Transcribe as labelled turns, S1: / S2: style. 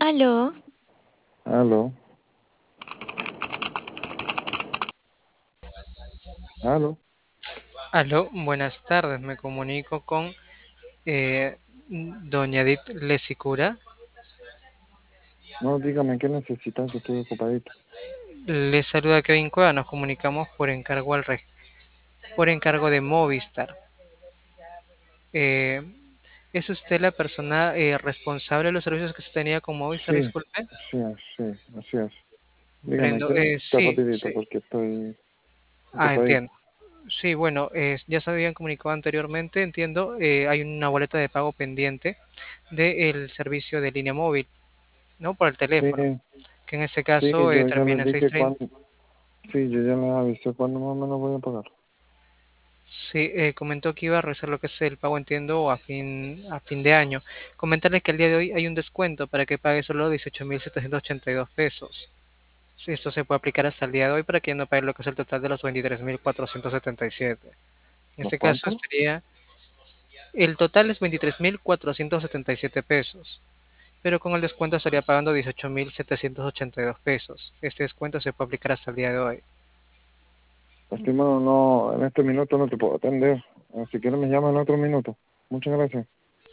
S1: Aló,
S2: Aló, aló.
S3: Aló, buenas tardes. Me comunico con doña Edith Lesicura.
S2: No, dígame, ¿qué necesitas? Que estoy ocupadito.
S3: Le saluda Kevin Cueva. Nos comunicamos por encargo por encargo de Movistar. Eh, ¿Es usted la persona responsable de los servicios que se tenía con Movistar?
S2: Sí,
S3: Disculpe.
S2: sí, sí, así es. Dígame,
S3: Prendo.
S2: ¿qué necesitas
S3: Sí,
S2: rapidito?
S3: sí.
S2: Porque estoy
S3: Ah,
S2: ocupadito.
S3: entiendo. Sí, bueno, ya se habían comunicado anteriormente. Entiendo. Hay una boleta de pago pendiente del servicio de línea móvil, ¿no? Por el
S2: Sí,
S3: teléfono, que en este
S2: sí,
S3: caso
S2: yo ya
S3: termina
S2: les
S3: en
S2: dije
S3: 630.
S2: cuándo. Sí, yo ya les avisé cuándo más o menos voy a pagar.
S3: Sí, comentó que iba a realizar lo que es el pago, entiendo, a fin de año. Comentarles que el día de hoy hay un descuento para que pague solo 18.782 pesos. Sí, esto se puede aplicar hasta el día de hoy para que no pague lo que es el total de los 23.477. En
S2: ¿Los
S3: este caso
S2: cuántos?
S3: sería, el total es 23.477 pesos, pero con el descuento estaría pagando 18.782 pesos. Este descuento se puede aplicar hasta el día de hoy.
S2: Estimado, no, en este minuto no te puedo atender. Si quieres me llamas en otro minuto. Muchas gracias.